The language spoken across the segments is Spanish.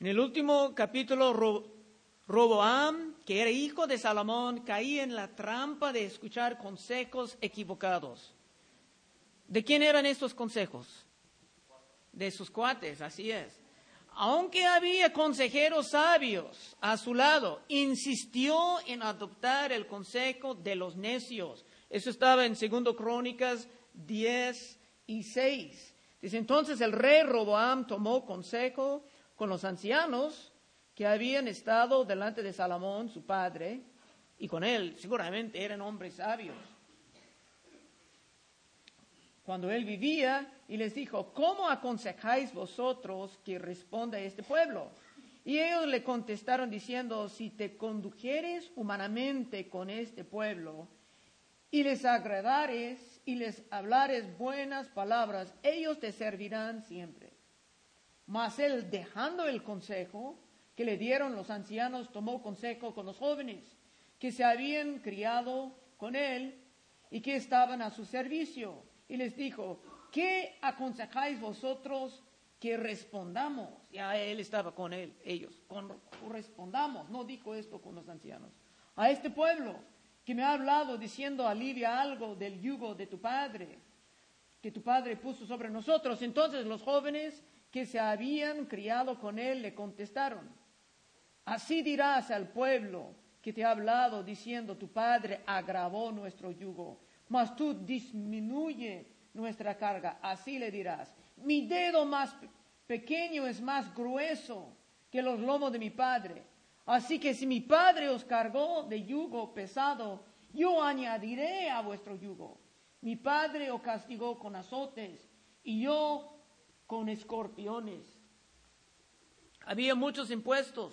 En el último capítulo, Roboam, que era hijo de Salomón, caía en la trampa de escuchar consejos equivocados. ¿De quién eran estos consejos? De sus cuates, así es. Aunque había consejeros sabios a su lado, insistió en adoptar el consejo de los necios. Eso estaba en 2 Crónicas 10:6. Dice, entonces el rey Roboam tomó consejo con los ancianos que habían estado delante de Salomón, su padre, y con él seguramente eran hombres sabios. Cuando él vivía, y les dijo, ¿cómo aconsejáis vosotros que responda este pueblo? Y ellos le contestaron diciendo, si te condujeres humanamente con este pueblo, y les agradares, y les hablares buenas palabras, ellos te servirán siempre. Mas él, dejando el consejo que le dieron los ancianos, tomó consejo con los jóvenes que se habían criado con él y que estaban a su servicio. Y les dijo, ¿qué aconsejáis vosotros que respondamos? Ya él estaba con ellos. Respondamos, no dijo esto con los ancianos. A este pueblo que me ha hablado diciendo, alivia algo del yugo de tu padre, que tu padre puso sobre nosotros. Entonces los jóvenes que se habían criado con él le contestaron, así dirás al pueblo que te ha hablado diciendo, tu padre agravó nuestro yugo, mas tú disminuye nuestra carga. Así le dirás, mi dedo más pequeño es más grueso que los lomos de mi padre. Así que si mi padre os cargó de yugo pesado, yo añadiré a vuestro yugo. Mi padre os castigó con azotes y yo con escorpiones. Había muchos impuestos.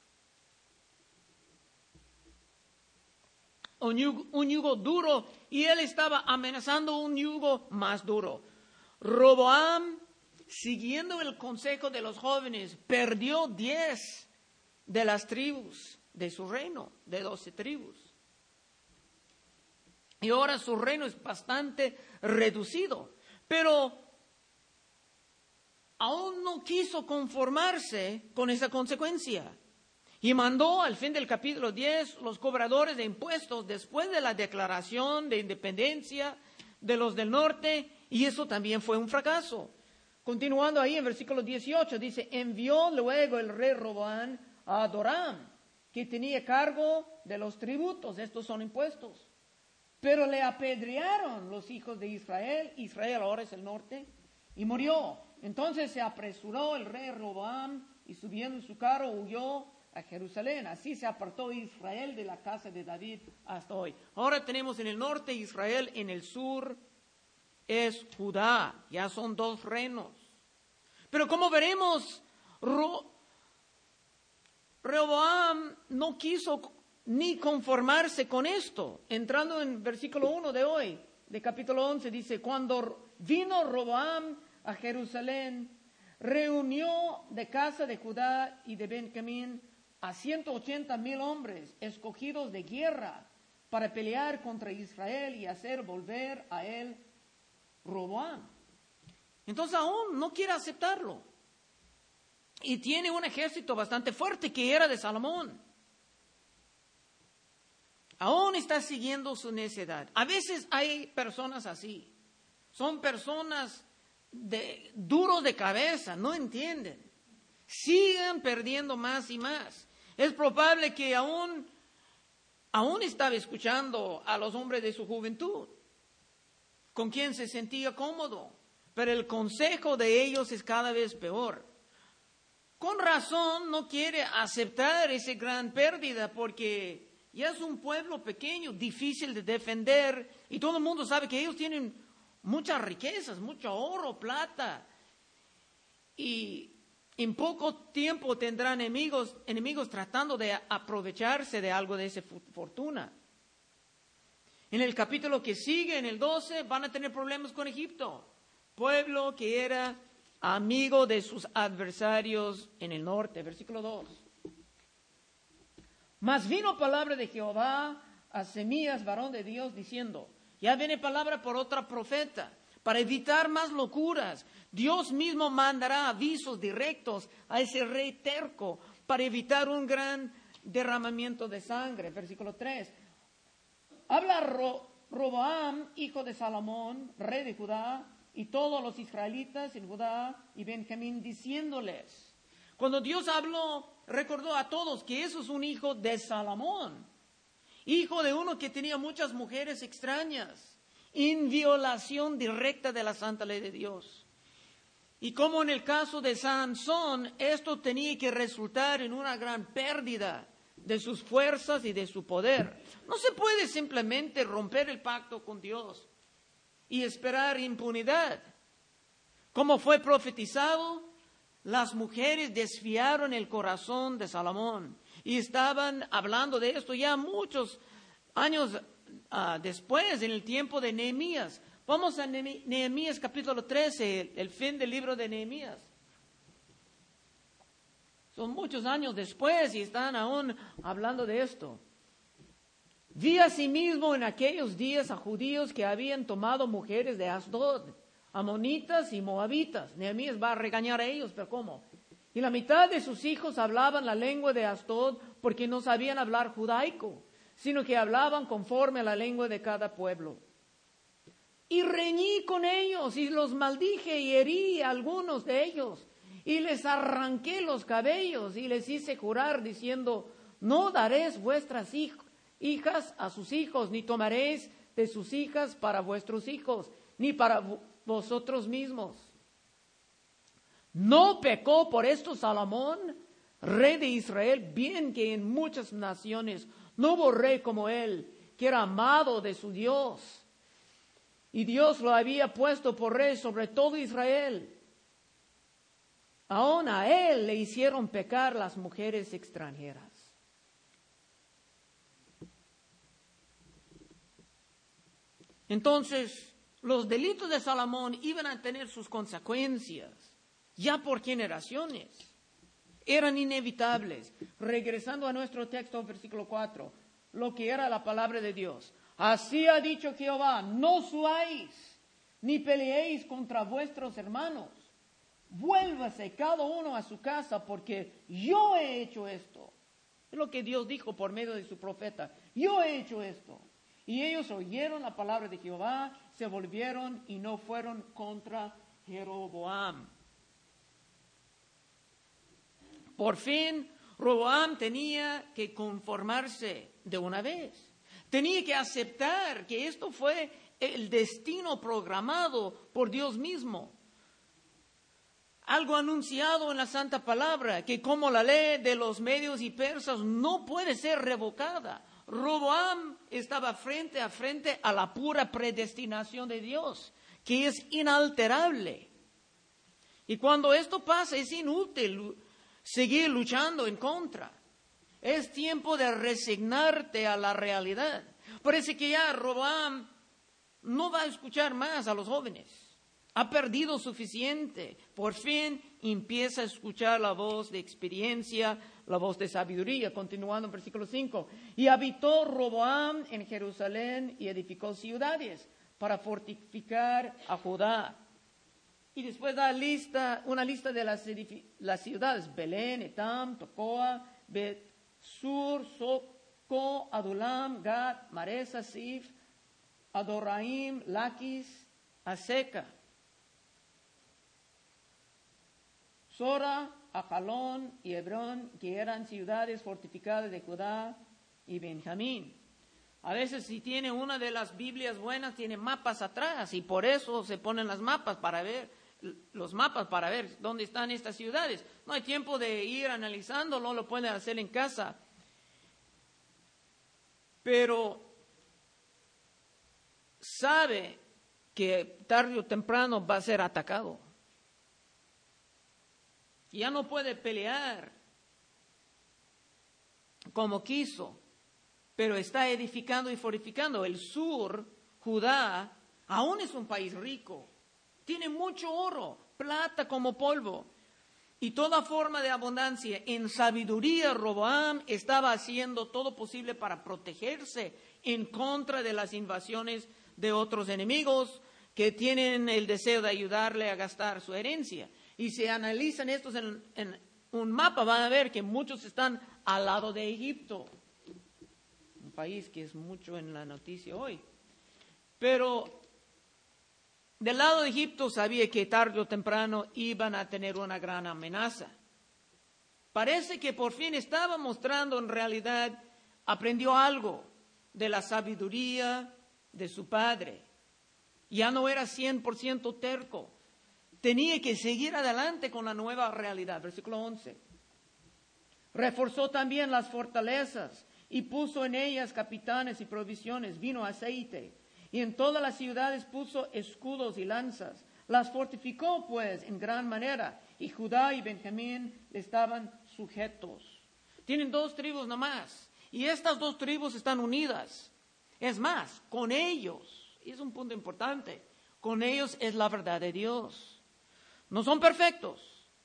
Un yugo duro, y él estaba amenazando un yugo más duro. Roboam, siguiendo el consejo de los jóvenes, perdió 10 de las tribus de su reino, de 12 tribus. Y ahora su reino es bastante reducido, pero aún no quiso conformarse con esa consecuencia. Y mandó al fin del capítulo 10 los cobradores de impuestos después de la declaración de independencia de los del norte, y eso también fue un fracaso. Continuando ahí en versículo 18, dice, envió luego el rey Roboam a Adoram, que tenía cargo de los tributos, estos son impuestos. Pero le apedrearon los hijos de Israel, Israel ahora es el norte, y murió. Entonces se apresuró el rey Roboam y subiendo en su carro huyó a Jerusalén. Así se apartó Israel de la casa de David hasta hoy. Ahora tenemos en el norte Israel, en el sur es Judá. Ya son 2 reinos. Pero como veremos, Rehoboam no quiso ni conformarse con esto. Entrando en versículo 1 de hoy, de capítulo 11, dice, cuando vino Rehoboam a Jerusalén, reunió de casa de Judá y de Benjamín a 180,000 hombres escogidos de guerra para pelear contra Israel y hacer volver a él Roboam. Entonces aún no quiere aceptarlo. Y tiene un ejército bastante fuerte que era de Salomón. Aún está siguiendo su necedad. A veces hay personas así. Son personas duros de cabeza, no entienden. Sigan perdiendo más y más. Es probable que aún estaba escuchando a los hombres de su juventud, con quien se sentía cómodo, pero el consejo de ellos es cada vez peor. Con razón no quiere aceptar esa gran pérdida, porque ya es un pueblo pequeño, difícil de defender, y todo el mundo sabe que ellos tienen muchas riquezas, mucho oro, plata, y en poco tiempo tendrán enemigos tratando de aprovecharse de algo de esa fortuna. En el capítulo que sigue, en el 12, van a tener problemas con Egipto, pueblo que era amigo de sus adversarios en el norte. Versículo 2. Mas vino palabra de Jehová a Semías, varón de Dios, diciendo, ya viene palabra por otra profeta, para evitar más locuras. Dios mismo mandará avisos directos a ese rey terco para evitar un gran derramamiento de sangre. Versículo 3. Habla Roboam, hijo de Salomón, rey de Judá, y todos los israelitas en Judá y Benjamín, diciéndoles. Cuando Dios habló, recordó a todos que eso es un hijo de Salomón, hijo de uno que tenía muchas mujeres extrañas, en violación directa de la santa ley de Dios. Y como en el caso de Sansón, esto tenía que resultar en una gran pérdida de sus fuerzas y de su poder. No se puede simplemente romper el pacto con Dios y esperar impunidad. Como fue profetizado, las mujeres desviaron el corazón de Salomón y estaban hablando de esto ya muchos años después, en el tiempo de Nehemías. Vamos a Nehemías capítulo 13, el fin del libro de Nehemías. Son muchos años después y están aún hablando de esto. Vi asimismo en aquellos días a judíos que habían tomado mujeres de Asdod, amonitas y moabitas. Nehemías va a regañar a ellos, pero ¿cómo? Y la mitad de sus hijos hablaban la lengua de Asdod porque no sabían hablar judaico, sino que hablaban conforme a la lengua de cada pueblo. Y reñí con ellos y los maldije y herí a algunos de ellos y les arranqué los cabellos y les hice jurar diciendo, no daréis vuestras hijas a sus hijos, ni tomaréis de sus hijas para vuestros hijos, ni para vosotros mismos. ¿No pecó por esto Salomón, rey de Israel? Bien que en muchas naciones no hubo rey como él, que era amado de su Dios. Y Dios lo había puesto por rey sobre todo Israel. Aún a él le hicieron pecar las mujeres extranjeras. Entonces, los delitos de Salomón iban a tener sus consecuencias, ya por generaciones. Eran inevitables. Regresando a nuestro texto, versículo 4, lo que era la palabra de Dios. Así ha dicho Jehová, no suáis, ni peleéis contra vuestros hermanos. Vuélvase cada uno a su casa, porque yo he hecho esto. Es lo que Dios dijo por medio de su profeta. Yo he hecho esto. Y ellos oyeron la palabra de Jehová, se volvieron y no fueron contra Jeroboam. Por fin, Roboam tenía que conformarse de una vez. Tenía que aceptar que esto fue el destino programado por Dios mismo. Algo anunciado en la Santa Palabra, que como la ley de los medios y persas no puede ser revocada. Roboam estaba frente a la pura predestinación de Dios, que es inalterable. Y cuando esto pasa, es inútil seguir luchando en contra. Es tiempo de resignarte a la realidad. Parece que ya Roboam no va a escuchar más a los jóvenes. Ha perdido suficiente. Por fin empieza a escuchar la voz de experiencia, la voz de sabiduría. Continuando en versículo 5. Y habitó Roboam en Jerusalén y edificó ciudades para fortificar a Judá. Y después da una lista de las ciudades: Belén, Etam, Tecoa, Bet-sur, Soco, Adulam, Gad, Maresa, Sif, Adoraim, Laquis, Aseca, Sora, Ajalón y Hebrón, que eran ciudades fortificadas de Judá y Benjamín. A veces si tiene una de las Biblias buenas, tiene mapas atrás, y por eso se ponen los mapas para ver dónde están estas ciudades. No hay tiempo de ir analizándolo, lo pueden hacer en casa. Pero sabe que tarde o temprano va a ser atacado. Ya no puede pelear como quiso, pero está edificando y fortificando. El sur, Judá, aún es un país rico. Tiene mucho oro, plata como polvo y toda forma de abundancia. En sabiduría, Roboam estaba haciendo todo posible para protegerse en contra de las invasiones de otros enemigos que tienen el deseo de ayudarle a gastar su herencia. Y si analizan estos en un mapa, van a ver que muchos están al lado de Egipto, un país que es mucho en la noticia hoy. Pero del lado de Egipto sabía que tarde o temprano iban a tener una gran amenaza. Parece que por fin estaba mostrando, en realidad, aprendió algo de la sabiduría de su padre. Ya no era 100% terco. Tenía que seguir adelante con la nueva realidad. Versículo 11. Reforzó también las fortalezas y puso en ellas capitanes y provisiones, vino, aceite. Y en todas las ciudades puso escudos y lanzas. Las fortificó pues en gran manera. Y Judá y Benjamín estaban sujetos. Tienen 2 tribus nomás. Y estas 2 tribus están unidas. Es más, con ellos, y es un punto importante, con ellos es la verdad de Dios. No son perfectos,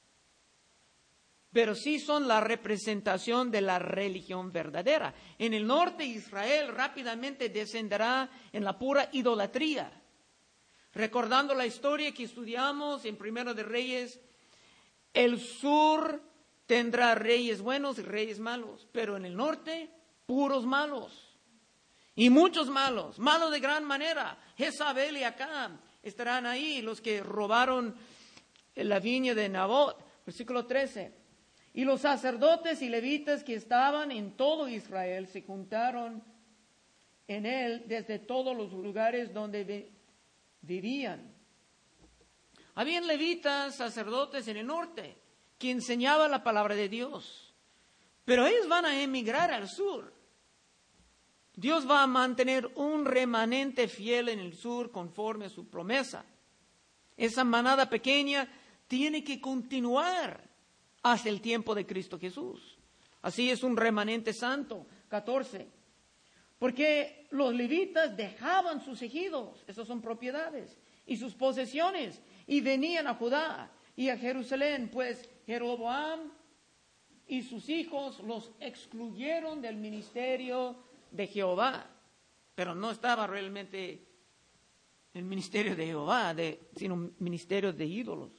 pero sí son la representación de la religión verdadera. En el norte, Israel rápidamente descenderá en la pura idolatría. Recordando la historia que estudiamos en Primero de Reyes, el sur tendrá reyes buenos y reyes malos, pero en el norte, puros malos. Y muchos malos de gran manera. Jezabel y Acab estarán ahí, los que robaron la viña de Nabot. Versículo 13. Y los sacerdotes y levitas que estaban en todo Israel se juntaron en él desde todos los lugares donde vivían. Habían levitas, sacerdotes en el norte, que enseñaban la palabra de Dios. Pero ellos van a emigrar al sur. Dios va a mantener un remanente fiel en el sur conforme a su promesa. Esa manada pequeña tiene que continuar hasta el tiempo de Cristo Jesús. Así es un remanente santo. 14. Porque los levitas dejaban sus ejidos, esas son propiedades, y sus posesiones, y venían a Judá y a Jerusalén, pues Jeroboam y sus hijos los excluyeron del ministerio de Jehová. Pero no estaba realmente el ministerio de Jehová, sino un ministerio de ídolos.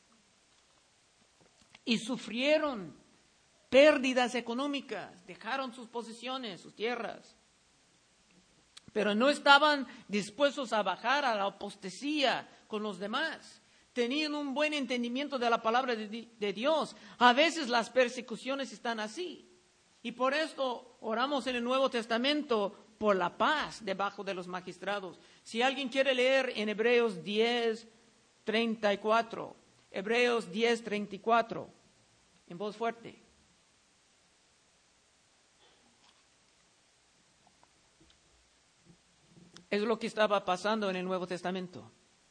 Y sufrieron pérdidas económicas, dejaron sus posesiones, sus tierras. Pero no estaban dispuestos a bajar a la apostasía con los demás. Tenían un buen entendimiento de la palabra de Dios. A veces las persecuciones están así. Y por esto oramos en el Nuevo Testamento por la paz debajo de los magistrados. Si alguien quiere leer en Hebreos 10:34, Hebreos 10:34, en voz fuerte. Es lo que estaba pasando en el Nuevo Testamento.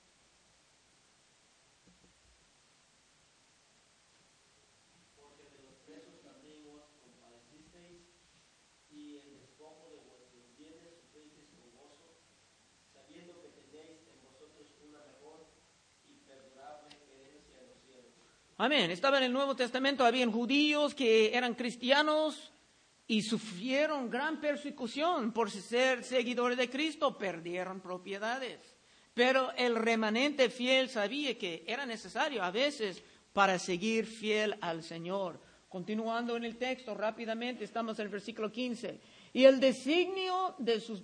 Porque de los presos también os compadecisteis, y el despojo de vuestros bienes sufristeis con gozo, sabiendo que tenéis en vosotros una mejor y perdurable herencia en los cielos. Amén. Estaba en el Nuevo Testamento, habían judíos que eran cristianos y sufrieron gran persecución por ser seguidores de Cristo, perdieron propiedades. Pero el remanente fiel sabía que era necesario a veces para seguir fiel al Señor. Continuando en el texto rápidamente, estamos en el versículo 15. Y él designó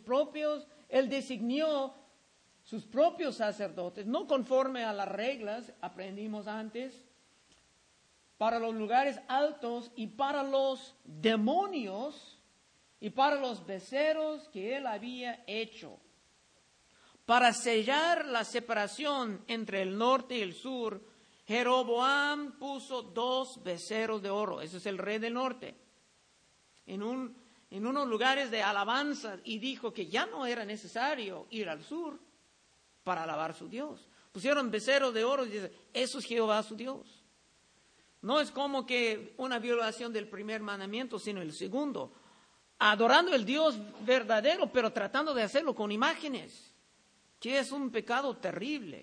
sus propios sacerdotes, no conforme a las reglas, aprendimos antes, para los lugares altos y para los demonios y para los becerros que él había hecho, para sellar la separación entre el norte y el sur. Jeroboam puso 2 becerros de oro, ese es el rey del norte, en unos lugares de alabanza, y dijo que ya no era necesario ir al sur para alabar a su Dios. Pusieron becerros de oro y dice, eso es Jehová su Dios. No es como que una violación del primer mandamiento, sino el segundo. Adorando el Dios verdadero, pero tratando de hacerlo con imágenes, que es un pecado terrible.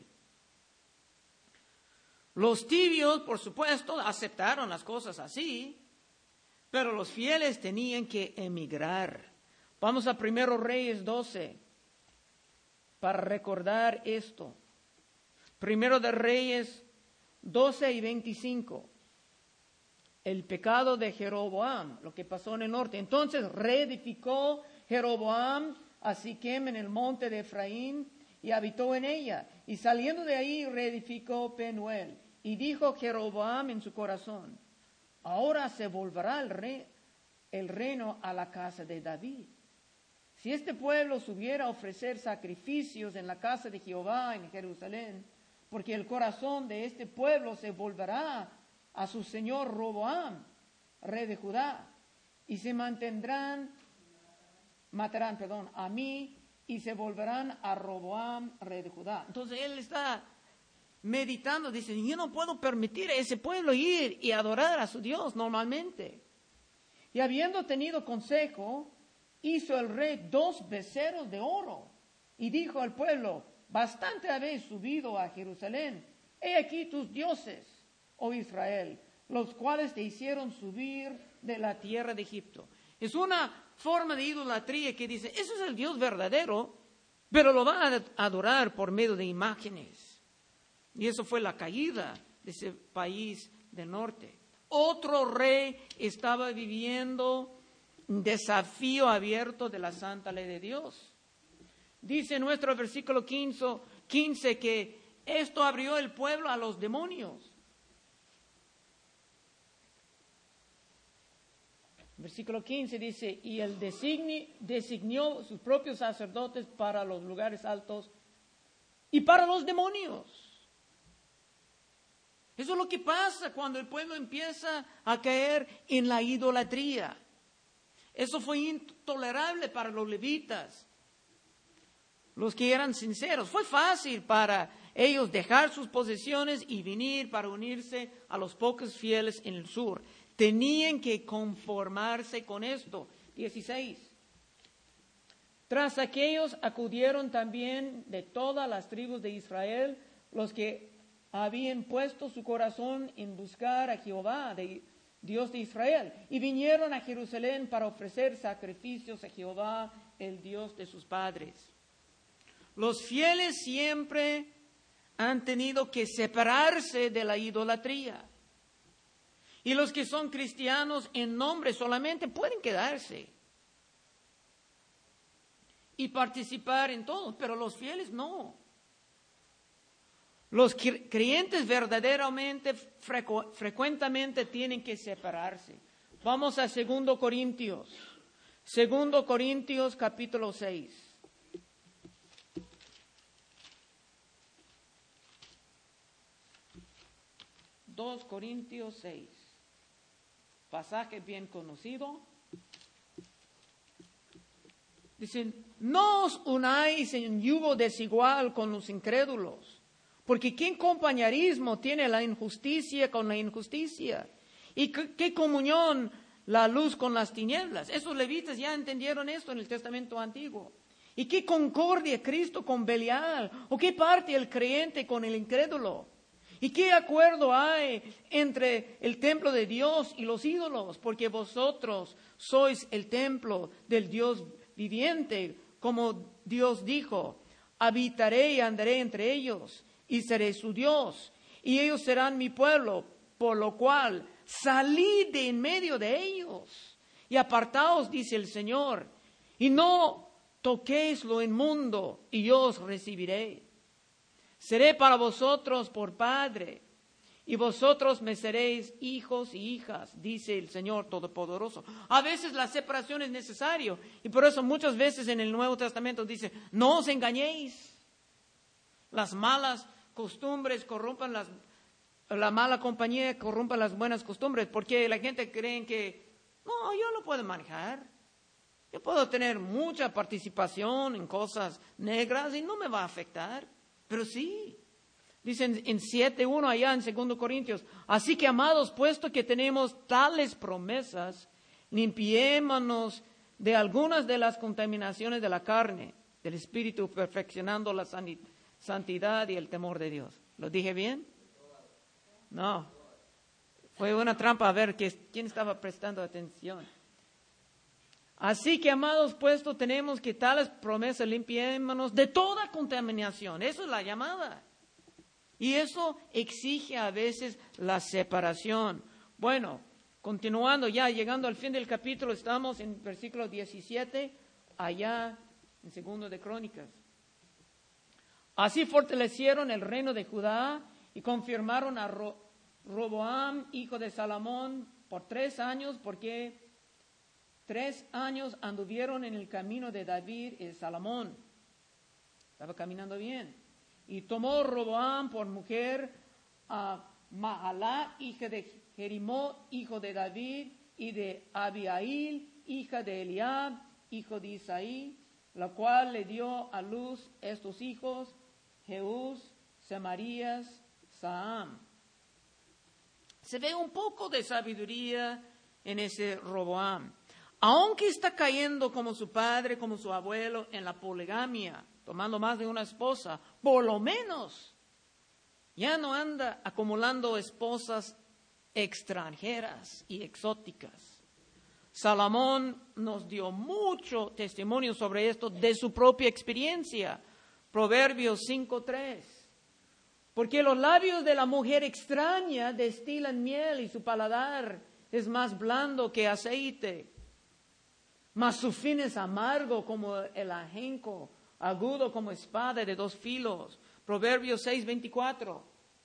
Los tibios, por supuesto, aceptaron las cosas así, pero los fieles tenían que emigrar. Vamos a 1 Reyes 12 para recordar esto. Primero de Reyes 12 y 25. El pecado de Jeroboam, lo que pasó en el norte. Entonces reedificó Jeroboam a Siquem en el monte de Efraín y habitó en ella. Y saliendo de ahí reedificó Penuel. Y dijo Jeroboam en su corazón: ahora se volverá el reino a la casa de David. Si este pueblo subiera a ofrecer sacrificios en la casa de Jehová en Jerusalén, porque el corazón de este pueblo se volverá a su señor Roboam, rey de Judá, y se matarán a mí, y se volverán a Roboam, rey de Judá. Entonces él está meditando, dice: yo no puedo permitir a ese pueblo ir y adorar a su Dios normalmente. Y habiendo tenido consejo, hizo el rey 2 becerros de oro, y dijo al pueblo: bastante habéis subido a Jerusalén, he aquí tus dioses, oh Israel, los cuales te hicieron subir de la tierra de Egipto. Es una forma de idolatría que dice: eso es el Dios verdadero, pero lo van a adorar por medio de imágenes. Y eso fue la caída de ese país del norte. Otro rey estaba viviendo un desafío abierto de la santa ley de Dios. Dice en nuestro versículo 15 que esto abrió el pueblo a los demonios. Versículo 15 dice: y él designó sus propios sacerdotes para los lugares altos y para los demonios. Eso es lo que pasa cuando el pueblo empieza a caer en la idolatría. Eso fue intolerable para los levitas, los que eran sinceros. Fue fácil para ellos dejar sus posesiones y venir para unirse a los pocos fieles en el sur. Tenían que conformarse con esto. 16. Tras aquellos acudieron también de todas las tribus de Israel los que habían puesto su corazón en buscar a Jehová, Dios de Israel, y vinieron a Jerusalén para ofrecer sacrificios a Jehová, el Dios de sus padres. Los fieles siempre han tenido que separarse de la idolatría. Y los que son cristianos en nombre solamente pueden quedarse y participar en todo, pero los fieles no. Los creyentes verdaderamente, frecuentemente tienen que separarse. Vamos a 2 Corintios. 2 Corintios capítulo 6. 2 Corintios 6. Pasaje bien conocido. Dicen: no os unáis en yugo desigual con los incrédulos, porque ¿qué compañerismo tiene la injusticia con la injusticia? ¿Y qué comunión la luz con las tinieblas? Esos levitas ya entendieron esto en el Testamento Antiguo. ¿Y qué concordia Cristo con Belial? ¿O qué parte el creyente con el incrédulo? ¿Y qué acuerdo hay entre el templo de Dios y los ídolos? Porque vosotros sois el templo del Dios viviente, como Dios dijo: habitaré y andaré entre ellos, y seré su Dios, y ellos serán mi pueblo, por lo cual salid de en medio de ellos, y apartaos, dice el Señor, y no toquéis lo inmundo, y yo os recibiré. Seré para vosotros por padre, y vosotros me seréis hijos y hijas, dice el Señor Todopoderoso. A veces la separación es necesaria, y por eso muchas veces en el Nuevo Testamento dice: no os engañéis. Las malas costumbres corrompan la mala compañía corrompe las buenas costumbres, porque la gente cree que no, yo lo puedo manejar. Yo puedo tener mucha participación en cosas negras y no me va a afectar. Pero sí, dicen en 7:1 allá en 2 Corintios: así que, amados, puesto que tenemos tales promesas, limpiémonos de algunas de las contaminaciones de la carne, del espíritu, perfeccionando la santidad y el temor de Dios. ¿Lo dije bien? No. Fue una trampa a ver quién estaba prestando atención. Así que, amados, puesto tenemos que tales promesas, limpiémonos de toda contaminación. Eso es la llamada. Y eso exige a veces la separación. Bueno, continuando ya, llegando al fin del capítulo, estamos en versículo 17, allá en 2 de Crónicas. Así fortalecieron el reino de Judá y confirmaron a Roboam, hijo de Salomón, por 3 años, porque 3 años anduvieron en el camino de David y de Salomón. Estaba caminando bien. Y tomó Roboam por mujer a Mahalá, hija de Jerimot, hijo de David, y de Abihail, hija de Eliab, hijo de Isaí, la cual le dio a luz estos hijos, Jeús, Semarías, Saam. Se ve un poco de sabiduría en ese Roboam. Aunque está cayendo como su padre, como su abuelo, en la poligamia, tomando más de una esposa, por lo menos ya no anda acumulando esposas extranjeras y exóticas. Salomón nos dio mucho testimonio sobre esto de su propia experiencia. Proverbios 5:3. Porque los labios de la mujer extraña destilan miel y su paladar es más blando que aceite. Mas su fin es amargo como el ajenco, agudo como espada de 2 filos. Proverbios 6:24.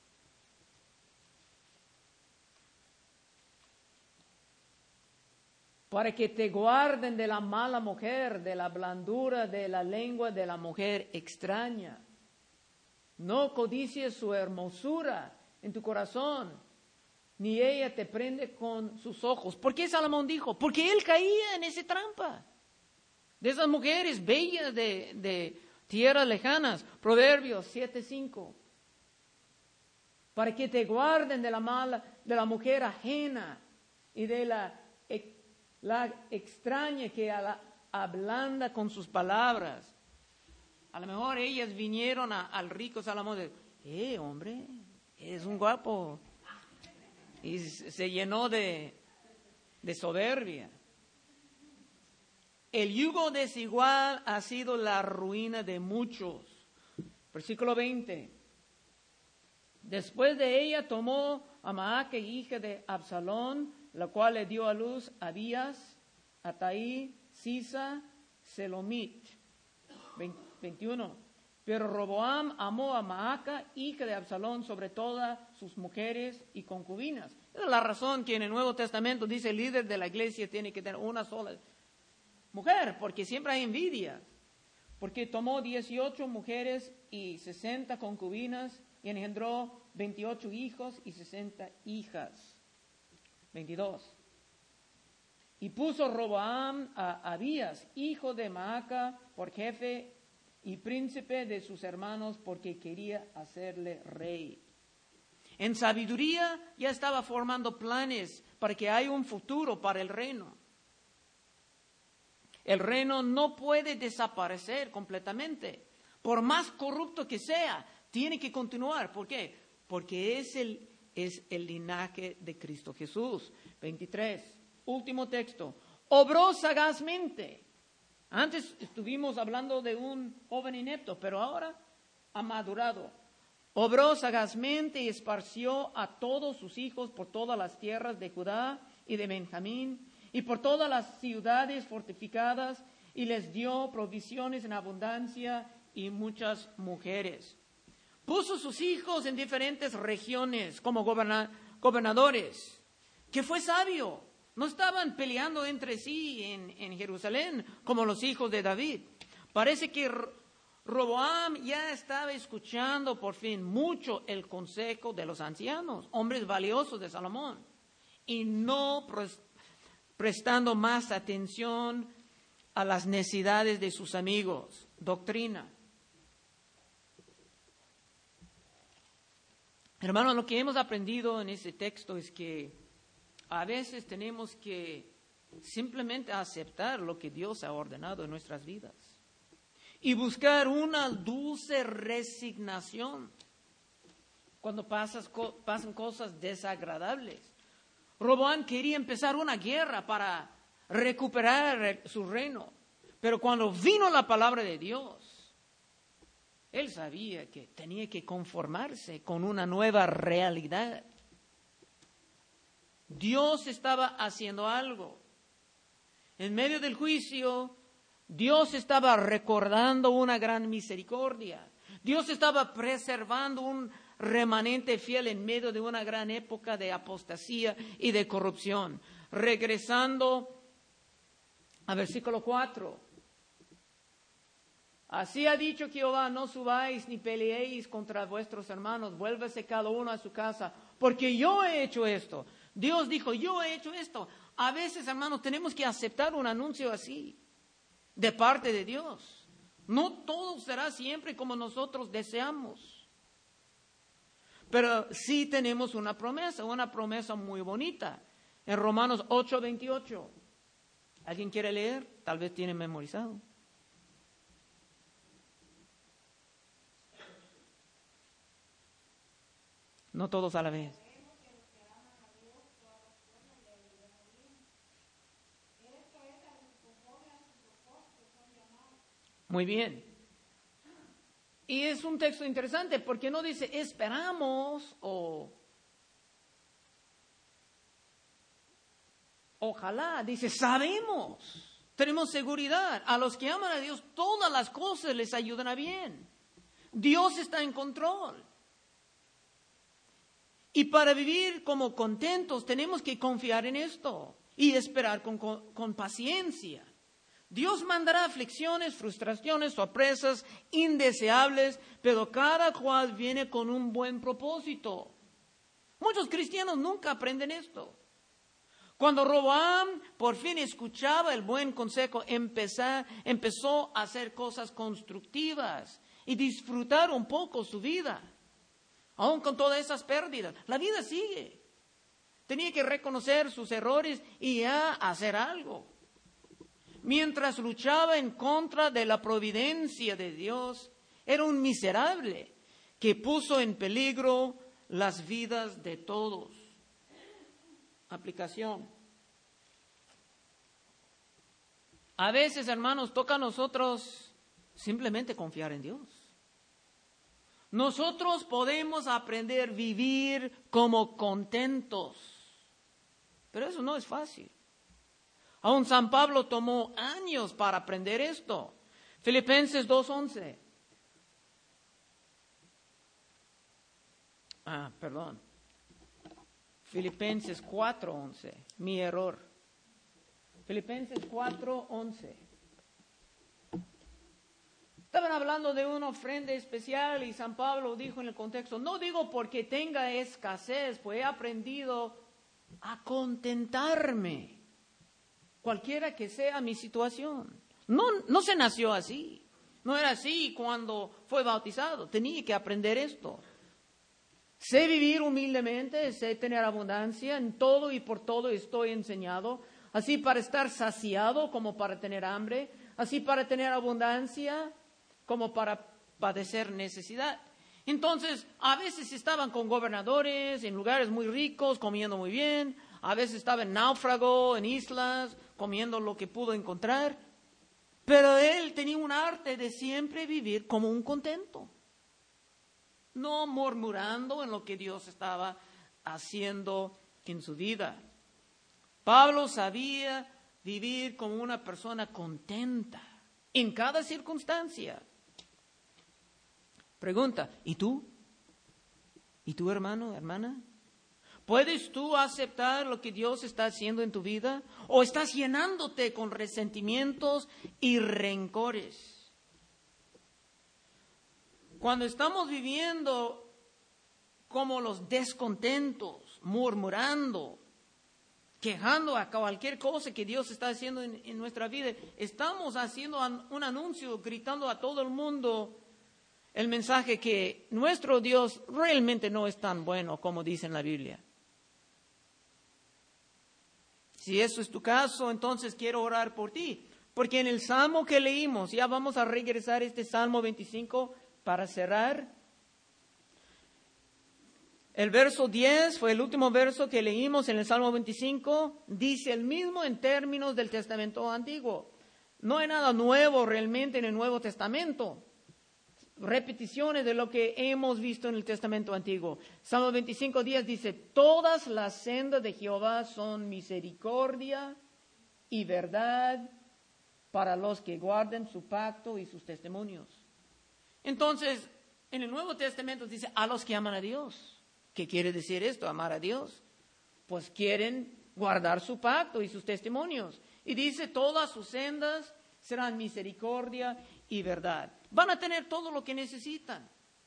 Para que te guarden de la mala mujer, de la blandura de la lengua de la mujer extraña. No codicies su hermosura en tu corazón, ni ella te prende con sus ojos. ¿Por qué Salomón dijo? Porque él caía en esa trampa de esas mujeres bellas de tierras lejanas. Proverbios 7:5. Para que te guarden de la mujer ajena y de la extraña que ablanda con sus palabras. A lo mejor ellas vinieron al rico Salomón de, hombre, eres un guapo. Y se llenó de soberbia. El yugo desigual ha sido la ruina de muchos. Versículo 20. Después de ella tomó a Maaca, hija de Absalón, la cual le dio a luz a Abías, Ataí, Sisa, Selomit. 21. Pero Roboam amó a Maaca, hija de Absalón, sobre todas sus mujeres y concubinas. Esa es la razón que en el Nuevo Testamento dice el líder de la iglesia tiene que tener una sola mujer, porque siempre hay envidia. Porque tomó 18 mujeres y 60 concubinas y engendró 28 hijos y 60 hijas. 22. Y puso Roboam a Abías, hijo de Maaca, por jefe y príncipe de sus hermanos, porque quería hacerle rey. En sabiduría ya estaba formando planes para que haya un futuro para el reino. El reino no puede desaparecer completamente. Por más corrupto que sea, tiene que continuar. ¿Por qué? Porque es el linaje de Cristo Jesús. 23. Último texto. Obró sagazmente. Antes estuvimos hablando de un joven inepto, pero ahora ha madurado. Obró sagazmente y esparció a todos sus hijos por todas las tierras de Judá y de Benjamín y por todas las ciudades fortificadas, y les dio provisiones en abundancia y muchas mujeres. Puso sus hijos en diferentes regiones como gobernadores, que fue sabio. No estaban peleando entre sí en Jerusalén como los hijos de David. Parece que Roboam ya estaba escuchando por fin mucho el consejo de los ancianos, hombres valiosos de Salomón, y no prestando más atención a las necesidades de sus amigos. Doctrina. Hermanos, lo que hemos aprendido en este texto es que a veces tenemos que simplemente aceptar lo que Dios ha ordenado en nuestras vidas y buscar una dulce resignación cuando pasan cosas desagradables. Roboam quería empezar una guerra para recuperar su reino, pero cuando vino la palabra de Dios, Él sabía que tenía que conformarse con una nueva realidad. Dios estaba haciendo algo. En medio del juicio, Dios estaba recordando una gran misericordia. Dios estaba preservando un remanente fiel en medio de una gran época de apostasía y de corrupción. Regresando a versículo 4. Así ha dicho Jehová, no subáis ni peleéis contra vuestros hermanos, vuélvese cada uno a su casa, porque yo he hecho esto. Dios dijo, yo he hecho esto. A veces, hermanos, tenemos que aceptar un anuncio así, de parte de Dios. No todo será siempre como nosotros deseamos. Pero sí tenemos una promesa muy bonita. En Romanos 8:28. ¿Alguien quiere leer? Tal vez tiene memorizado. No todos a la vez. Muy bien. Y es un texto interesante porque no dice esperamos o ojalá, dice sabemos, tenemos seguridad. A los que aman a Dios todas las cosas les ayudan a bien. Dios está en control. Y para vivir como contentos tenemos que confiar en esto y esperar con paciencia. Dios mandará aflicciones, frustraciones, sorpresas indeseables, pero cada cual viene con un buen propósito. Muchos cristianos nunca aprenden esto. Cuando Roboam por fin escuchaba el buen consejo, empezó a hacer cosas constructivas y disfrutar un poco su vida. Aún con todas esas pérdidas, la vida sigue. Tenía que reconocer sus errores y ya hacer algo. Mientras luchaba en contra de la providencia de Dios, era un miserable que puso en peligro las vidas de todos. Aplicación. A veces, hermanos, toca a nosotros simplemente confiar en Dios. Nosotros podemos aprender a vivir como contentos, pero eso no es fácil. Aún San Pablo tomó años para aprender esto. Filipenses 2:11. Filipenses 4:11. Mi error. Filipenses 4:11. Estaban hablando de una ofrenda especial y San Pablo dijo en el contexto, no digo porque tenga escasez, pues he aprendido a contentarme, cualquiera que sea mi situación. No se nació así, no era así cuando fue bautizado, tenía que aprender esto. Sé vivir humildemente, sé tener abundancia, en todo y por todo estoy enseñado, así para estar saciado como para tener hambre, así para tener abundancia como para padecer necesidad. Entonces, a veces estaban con gobernadores, en lugares muy ricos, comiendo muy bien. A veces estaba en náufrago, en islas, comiendo lo que pudo encontrar. Pero él tenía un arte de siempre vivir como un contento. No murmurando en lo que Dios estaba haciendo en su vida. Pablo sabía vivir como una persona contenta en cada circunstancia. Pregunta, ¿y tú? ¿Y tú, hermano, hermana? ¿Puedes tú aceptar lo que Dios está haciendo en tu vida? ¿O estás llenándote con resentimientos y rencores? Cuando estamos viviendo como los descontentos, murmurando, quejando a cualquier cosa que Dios está haciendo en nuestra vida, estamos haciendo un anuncio, gritando a todo el mundo el mensaje que nuestro Dios realmente no es tan bueno como dice en la Biblia. Si eso es tu caso, entonces quiero orar por ti. Porque en el Salmo que leímos, ya vamos a regresar a este Salmo 25 para cerrar. El verso 10 fue el último verso que leímos en el Salmo 25. Dice el mismo en términos del Testamento Antiguo. No hay nada nuevo realmente en el Nuevo Testamento. repeticiones de lo que hemos visto en el Testamento Antiguo. Salmo 25:10 dice, todas las sendas de Jehová son misericordia y verdad para los que guarden su pacto y sus testimonios. Entonces, en el Nuevo Testamento dice, a los que aman a Dios. ¿Qué quiere decir esto, amar a Dios? Pues quieren guardar su pacto y sus testimonios. Y dice, todas sus sendas serán misericordia y verdad. Van a tener todo lo que necesitan.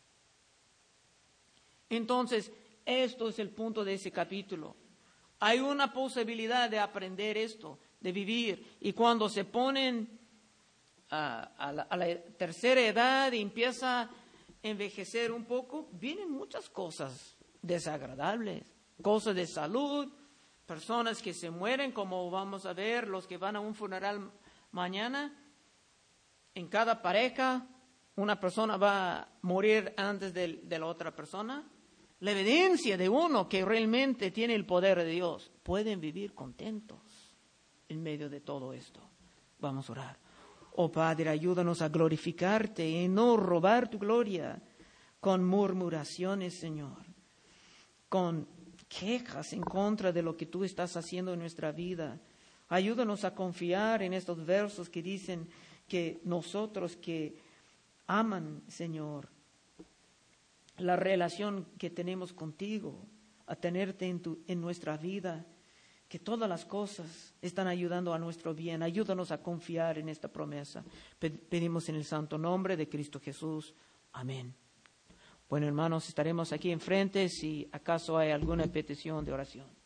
Entonces, esto es el punto de ese capítulo. Hay una posibilidad de aprender esto, de vivir. Y cuando se ponen a la tercera edad y empieza a envejecer un poco, vienen muchas cosas desagradables, cosas de salud, personas que se mueren, como vamos a ver, los que van a un funeral mañana. En cada pareja, una persona va a morir antes de la otra persona. La evidencia de uno que realmente tiene el poder de Dios, pueden vivir contentos en medio de todo esto. Vamos a orar. Oh Padre, ayúdanos a glorificarte y no robar tu gloria con murmuraciones, Señor, con quejas en contra de lo que tú estás haciendo en nuestra vida. Ayúdanos a confiar en estos versos que dicen que nosotros que aman, Señor, la relación que tenemos contigo, a tenerte en nuestra vida, que todas las cosas están ayudando a nuestro bien. Ayúdanos a confiar en esta promesa. Pedimos en el santo nombre de Cristo Jesús. Amén. Bueno, hermanos, estaremos aquí enfrente si acaso hay alguna petición de oración.